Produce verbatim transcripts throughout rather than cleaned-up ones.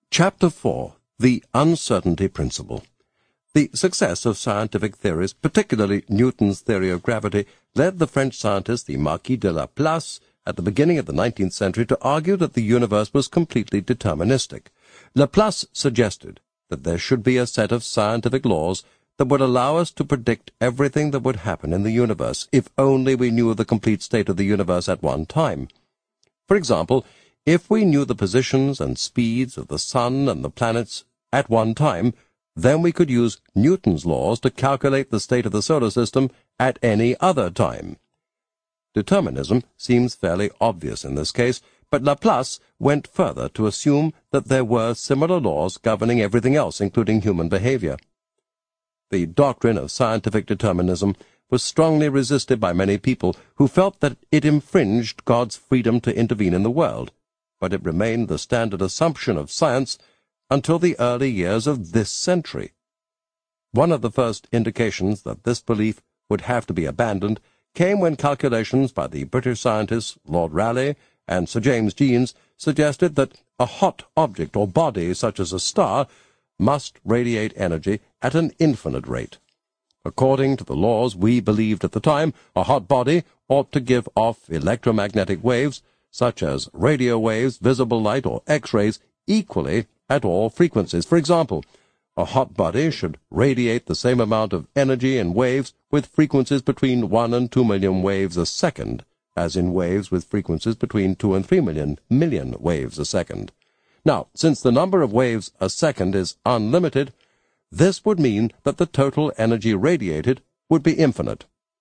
Chapter four. The Uncertainty Principle. The success of scientific theories, particularly Newton's theory of gravity, led the French scientist, the Marquis de Laplace, at the beginning of the nineteenth century to argue that the universe was completely deterministic. Laplace suggested that there should be a set of scientific laws that would allow us to predict everything that would happen in the universe, if only we knew the complete state of the universe at one time. For example, if we knew the positions and speeds of the sun and the planets at one time, then we could use Newton's laws to calculate the state of the solar system at any other time. Determinism seems fairly obvious in this case, but Laplace went further to assume that there were similar laws governing everything else, including human behavior. The doctrine of scientific determinism was strongly resisted by many people who felt that it infringed God's freedom to intervene in the world, but it remained the standard assumption of science until the early years of this century. One of the first indications that this belief would have to be abandoned came when calculations by the British scientists Lord Rayleigh and Sir James Jeans suggested that a hot object or body, such as a star, must radiate energy at an infinite rate. According to the laws we believed at the time, a hot body ought to give off electromagnetic waves, such as radio waves, visible light, or X-rays, equally at all frequencies. For example, a hot body should radiate the same amount of energy in waves with frequencies between one and two million waves a second, as in waves with frequencies between two and three million million waves a second. Now, since the number of waves a second is unlimited, this would mean that the total energy radiated would be infinite.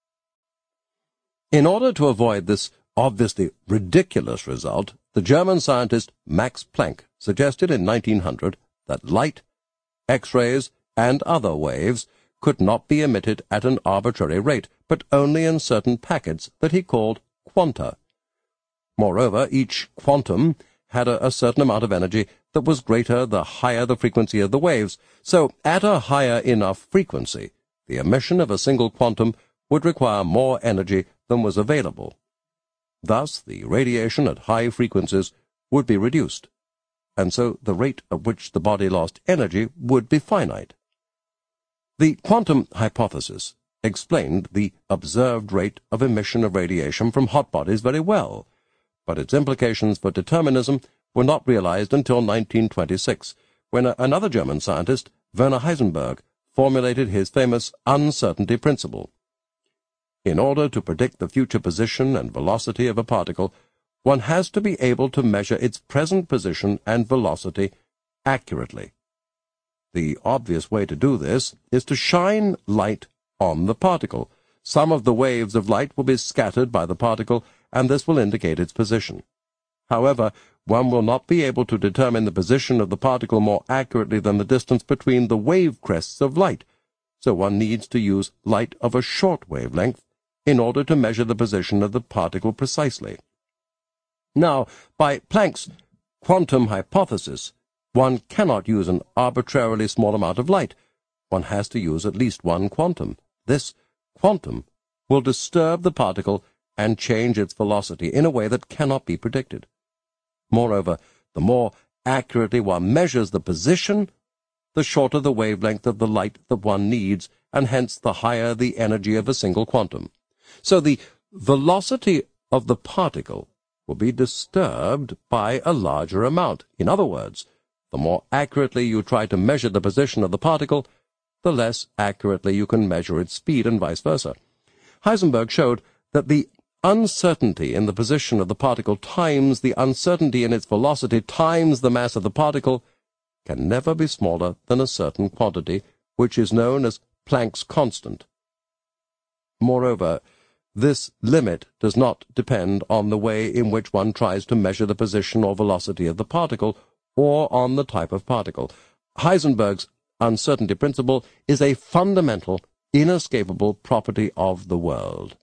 In order to avoid this obviously ridiculous result, the German scientist Max Planck suggested in nineteen hundred that light, X-rays, and other waves could not be emitted at an arbitrary rate, but only in certain packets that he called quanta. Moreover, each quantum had a, a certain amount of energy that was greater the higher the frequency of the waves, so at a higher enough frequency, the emission of a single quantum would require more energy than was available. Thus, the radiation at high frequencies would be reduced, and so the rate at which the body lost energy would be finite. The quantum hypothesis explained the observed rate of emission of radiation from hot bodies very well, but its implications for determinism were not realized until nineteen twenty-six, when a, another German scientist, Werner Heisenberg, formulated his famous uncertainty principle. In order to predict the future position and velocity of a particle, one has to be able to measure its present position and velocity accurately. The obvious way to do this is to shine light on the particle. Some of the waves of light will be scattered by the particle, and this will indicate its position. However, one will not be able to determine the position of the particle more accurately than the distance between the wave crests of light, so one needs to use light of a short wavelength in order to measure the position of the particle precisely. Now, by Planck's quantum hypothesis, one cannot use an arbitrarily small amount of light. One has to use at least one quantum. This quantum will disturb the particle and change its velocity in a way that cannot be predicted. Moreover, the more accurately one measures the position, the shorter the wavelength of the light that one needs, and hence the higher the energy of a single quantum. So the velocity of the particle will be disturbed by a larger amount. In other words, the more accurately you try to measure the position of the particle, the less accurately you can measure its speed, and vice versa. Heisenberg showed that the uncertainty in the position of the particle times the uncertainty in its velocity times the mass of the particle can never be smaller than a certain quantity, which is known as Planck's constant. Moreover, this limit does not depend on the way in which one tries to measure the position or velocity of the particle, or on the type of particle. Heisenberg's uncertainty principle is a fundamental, inescapable property of the world.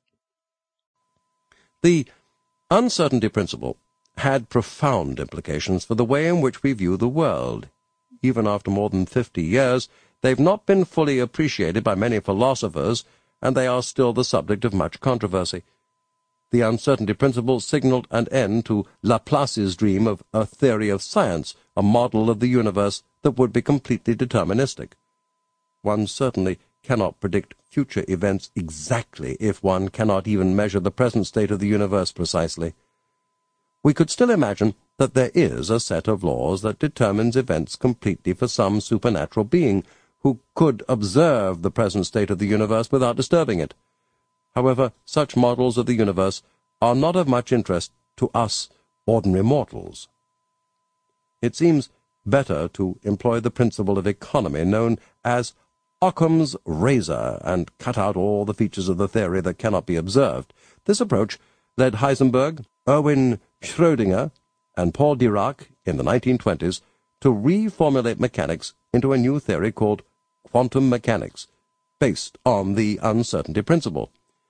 The uncertainty principle had profound implications for the way in which we view the world. Even after more than fifty years, they've not been fully appreciated by many philosophers, and they are still the subject of much controversy. The uncertainty principle signaled an end to Laplace's dream of a theory of science, a model of the universe that would be completely deterministic. One certainly cannot predict future events exactly if one cannot even measure the present state of the universe precisely. We could still imagine that there is a set of laws that determines events completely for some supernatural being who could observe the present state of the universe without disturbing it. However, such models of the universe are not of much interest to us ordinary mortals. It seems better to employ the principle of economy known as Occam's razor and cut out all the features of the theory that cannot be observed. This approach led Heisenberg, Erwin Schrödinger, and Paul Dirac in the nineteen twenties to reformulate mechanics into a new theory called quantum mechanics, based on the uncertainty principle.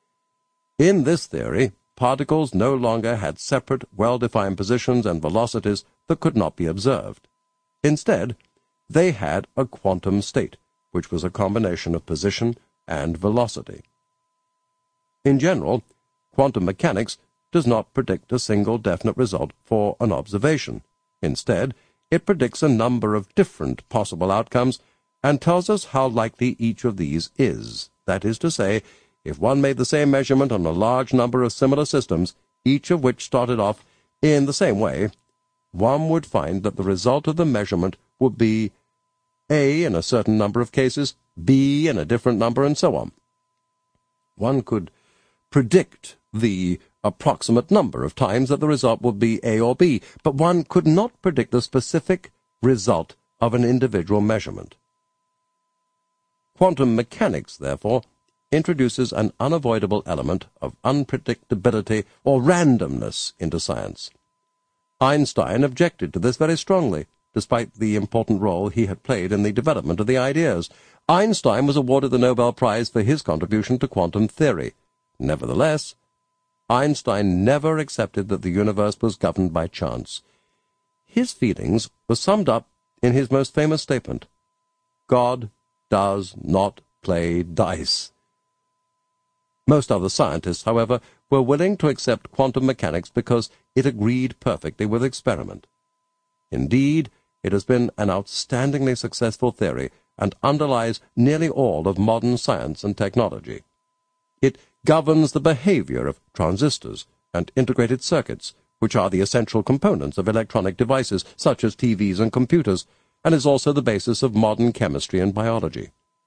In this theory, particles no longer had separate, well-defined positions and velocities that could not be observed. Instead, they had a quantum state, which was a combination of position and velocity. In general, quantum mechanics does not predict a single definite result for an observation. Instead, it predicts a number of different possible outcomes and tells us how likely each of these is. That is to say, if one made the same measurement on a large number of similar systems, each of which started off in the same way, one would find that the result of the measurement would be A in a certain number of cases, B in a different number, and so on. One could predict the approximate number of times that the result would be A or B, but one could not predict the specific result of an individual measurement. Quantum mechanics, therefore, introduces an unavoidable element of unpredictability or randomness into science. Einstein objected to this very strongly, despite the important role he had played in the development of the ideas. Einstein was awarded the Nobel Prize for his contribution to quantum theory. Nevertheless, Einstein never accepted that the universe was governed by chance. His feelings were summed up in his most famous statement: God does not play dice. Most other scientists, however, were willing to accept quantum mechanics because it agreed perfectly with experiment. Indeed, it has been an outstandingly successful theory and underlies nearly all of modern science and technology. It governs the behavior of transistors and integrated circuits, which are the essential components of electronic devices such as T Vs and computers, and is also the basis of modern chemistry and biology.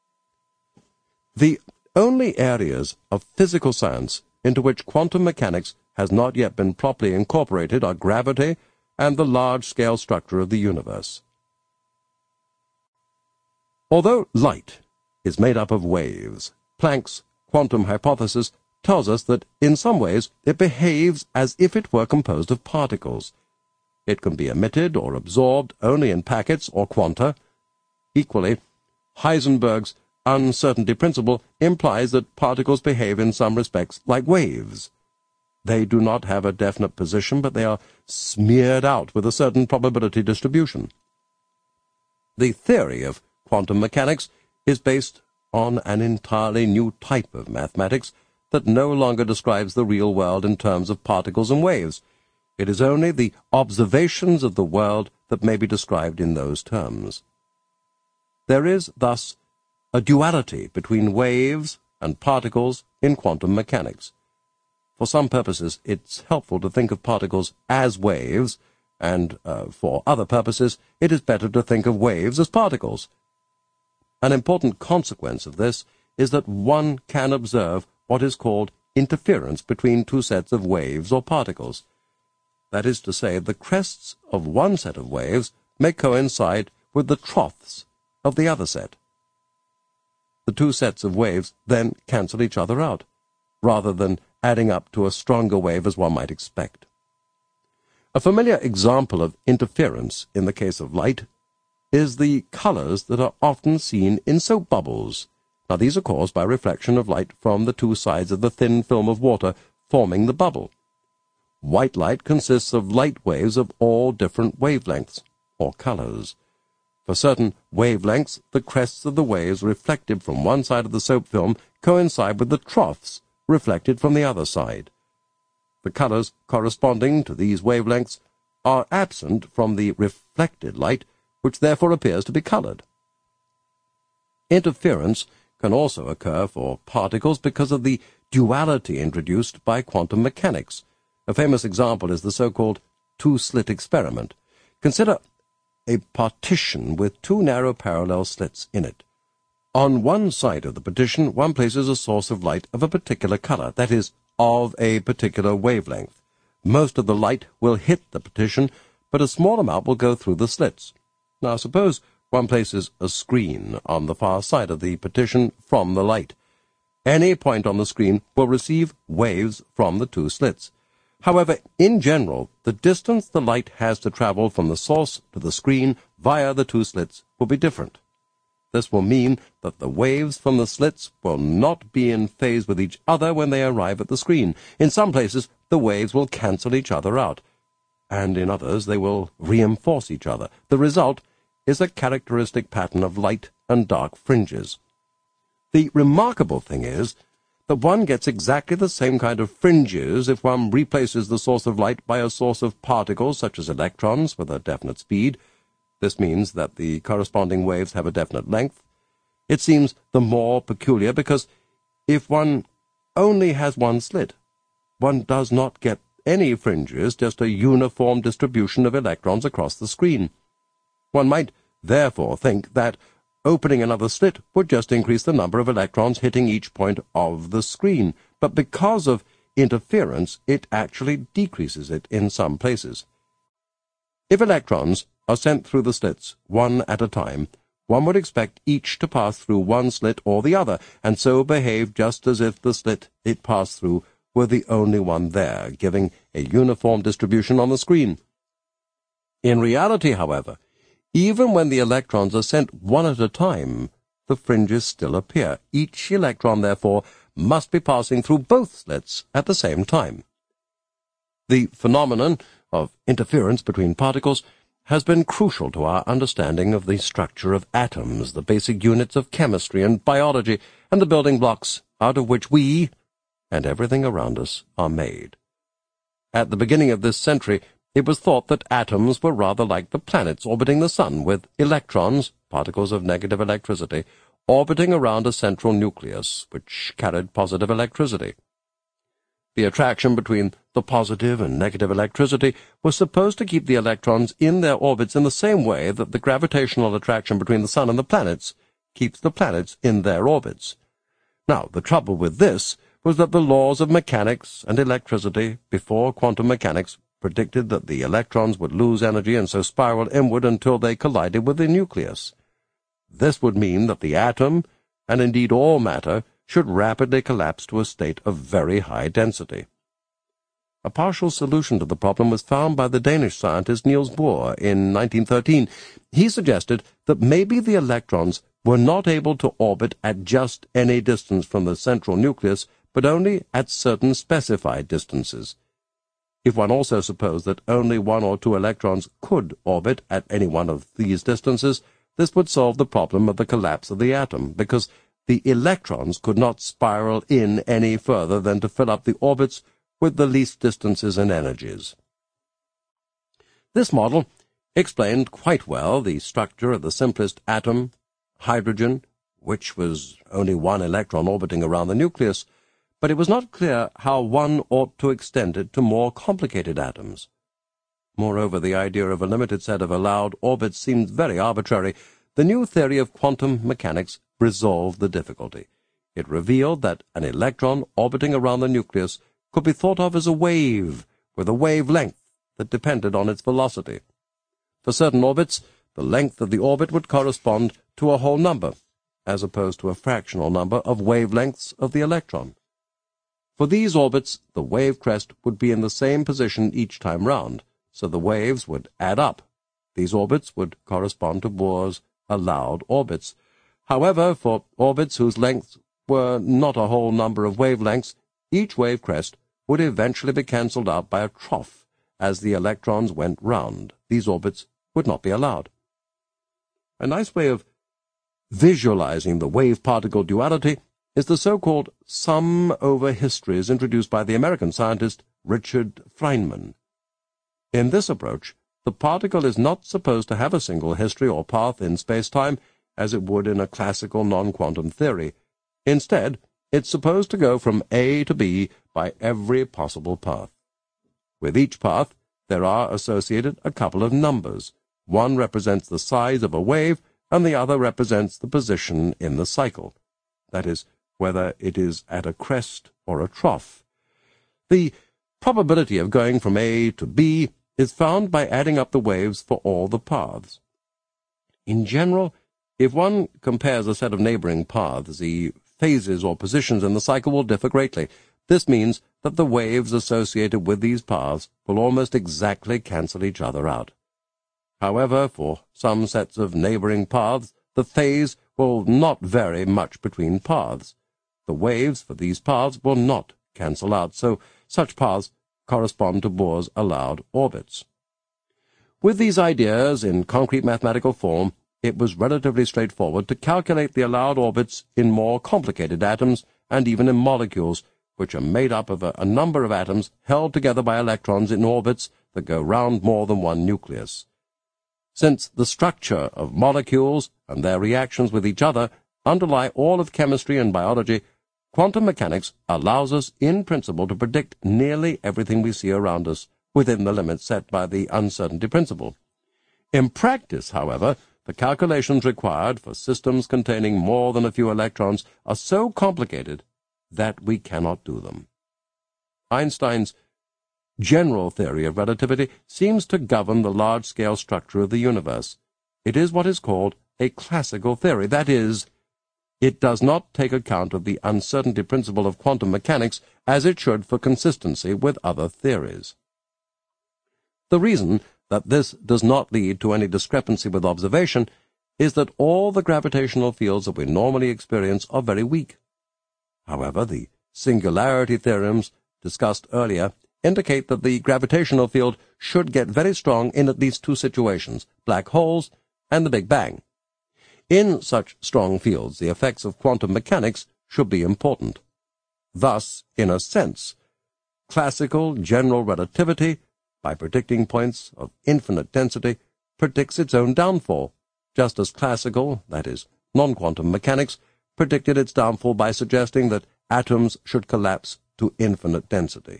The only areas of physical science into which quantum mechanics has not yet been properly incorporated are gravity and the large-scale structure of the universe. Although light is made up of waves, Planck's quantum hypothesis tells us that, in some ways, it behaves as if it were composed of particles. It can be emitted or absorbed only in packets or quanta. Equally, Heisenberg's uncertainty principle implies that particles behave in some respects like waves. They do not have a definite position, but they are smeared out with a certain probability distribution. The theory of quantum mechanics is based on an entirely new type of mathematics that no longer describes the real world in terms of particles and waves. It is only the observations of the world that may be described in those terms. There is, thus, a duality between waves and particles in quantum mechanics. For some purposes, it's helpful to think of particles as waves, and uh, for other purposes, it is better to think of waves as particles. An important consequence of this is that one can observe what is called interference between two sets of waves or particles. That is to say, the crests of one set of waves may coincide with the troughs of the other set. The two sets of waves then cancel each other out, rather than adding up to a stronger wave as one might expect. A familiar example of interference in the case of light is the colors that are often seen in soap bubbles. Now, these are caused by reflection of light from the two sides of the thin film of water forming the bubble. White light consists of light waves of all different wavelengths, or colors. For certain wavelengths, the crests of the waves reflected from one side of the soap film coincide with the troughs reflected from the other side. The colors corresponding to these wavelengths are absent from the reflected light, which therefore appears to be colored. Interference can also occur for particles because of the duality introduced by quantum mechanics. A famous example is the so-called two-slit experiment. Consider a partition with two narrow parallel slits in it. On one side of the partition, one places a source of light of a particular color, that is, of a particular wavelength. Most of the light will hit the partition, but a small amount will go through the slits. Now suppose one places a screen on the far side of the partition from the light. Any point on the screen will receive waves from the two slits. However, in general, the distance the light has to travel from the source to the screen via the two slits will be different. This will mean that the waves from the slits will not be in phase with each other when they arrive at the screen. In some places, the waves will cancel each other out, and in others they will reinforce each other. The result is a characteristic pattern of light and dark fringes. The remarkable thing is that one gets exactly the same kind of fringes if one replaces the source of light by a source of particles such as electrons with a definite speed. This means that the corresponding waves have a definite length. It seems the more peculiar because if one only has one slit, one does not get any fringes, just a uniform distribution of electrons across the screen. One might therefore think that opening another slit would just increase the number of electrons hitting each point of the screen, but because of interference, it actually decreases it in some places. If electrons are sent through the slits one at a time, one would expect each to pass through one slit or the other, and so behave just as if the slit it passed through were the only one there, giving a uniform distribution on the screen. In reality, however, even when the electrons are sent one at a time, the fringes still appear. Each electron, therefore, must be passing through both slits at the same time. The phenomenon of interference between particles has been crucial to our understanding of the structure of atoms, the basic units of chemistry and biology, and the building blocks out of which we, and everything around us, are made. At the beginning of this century, it was thought that atoms were rather like the planets orbiting the sun, with electrons, particles of negative electricity, orbiting around a central nucleus, which carried positive electricity. The attraction between the positive and negative electricity was supposed to keep the electrons in their orbits in the same way that the gravitational attraction between the sun and the planets keeps the planets in their orbits. Now, the trouble with this was that the laws of mechanics and electricity before quantum mechanics predicted that the electrons would lose energy and so spiral inward until they collided with the nucleus. This would mean that the atom, and indeed all matter, should rapidly collapse to a state of very high density. A partial solution to the problem was found by the Danish scientist Niels Bohr in nineteen thirteen. He suggested that maybe the electrons were not able to orbit at just any distance from the central nucleus, but only at certain specified distances. If one also supposed that only one or two electrons could orbit at any one of these distances, this would solve the problem of the collapse of the atom, because the electrons could not spiral in any further than to fill up the orbits with the least distances and energies. This model explained quite well the structure of the simplest atom, hydrogen, which was only one electron orbiting around the nucleus, but it was not clear how one ought to extend it to more complicated atoms. Moreover, the idea of a limited set of allowed orbits seemed very arbitrary. The new theory of quantum mechanics resolved the difficulty. It revealed that an electron orbiting around the nucleus could be thought of as a wave, with a wavelength that depended on its velocity. For certain orbits, the length of the orbit would correspond to a whole number, as opposed to a fractional number of wavelengths of the electron. For these orbits, the wave crest would be in the same position each time round, so the waves would add up. These orbits would correspond to Bohr's allowed orbits. However, for orbits whose lengths were not a whole number of wavelengths, each wave crest would eventually be cancelled out by a trough as the electrons went round. These orbits would not be allowed. A nice way of visualizing the wave-particle duality is the so-called sum over histories introduced by the American scientist Richard Feynman. In this approach, the particle is not supposed to have a single history or path in space-time, as it would in a classical non-quantum theory. Instead, it's supposed to go from A to B by every possible path. With each path, there are associated a couple of numbers. One represents the size of a wave, and the other represents the position in the cycle. That is, whether it is at a crest or a trough. The probability of going from A to B is found by adding up the waves for all the paths. In general, if one compares a set of neighboring paths, the phases or positions in the cycle will differ greatly. This means that the waves associated with these paths will almost exactly cancel each other out. However, for some sets of neighboring paths, the phase will not vary much between paths. The waves for these paths will not cancel out, so such paths correspond to Bohr's allowed orbits. With these ideas in concrete mathematical form, it was relatively straightforward to calculate the allowed orbits in more complicated atoms and even in molecules, which are made up of a, a number of atoms held together by electrons in orbits that go round more than one nucleus. Since the structure of molecules and their reactions with each other underlie all of chemistry and biology, quantum mechanics allows us in principle to predict nearly everything we see around us within the limits set by the uncertainty principle. In practice, however, the calculations required for systems containing more than a few electrons are so complicated that we cannot do them. Einstein's general theory of relativity seems to govern the large-scale structure of the universe. It is what is called a classical theory. That is, it does not take account of the uncertainty principle of quantum mechanics as it should for consistency with other theories. The reason that this does not lead to any discrepancy with observation is that all the gravitational fields that we normally experience are very weak. However, the singularity theorems discussed earlier indicate that the gravitational field should get very strong in at least two situations, black holes and the Big Bang. In such strong fields, the effects of quantum mechanics should be important. Thus, in a sense, classical general relativity, by predicting points of infinite density, predicts its own downfall, just as classical, that is, non-quantum mechanics, predicted its downfall by suggesting that atoms should collapse to infinite density.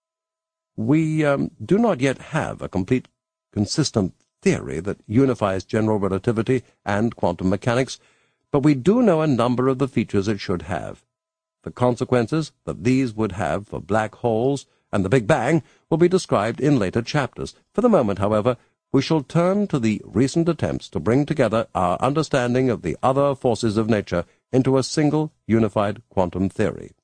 We um, do not yet have a complete, consistent theory that unifies general relativity and quantum mechanics, but we do know a number of the features it should have. The consequences that these would have for black holes and the Big Bang will be described in later chapters. For the moment, however, we shall turn to the recent attempts to bring together our understanding of the other forces of nature into a single unified quantum theory.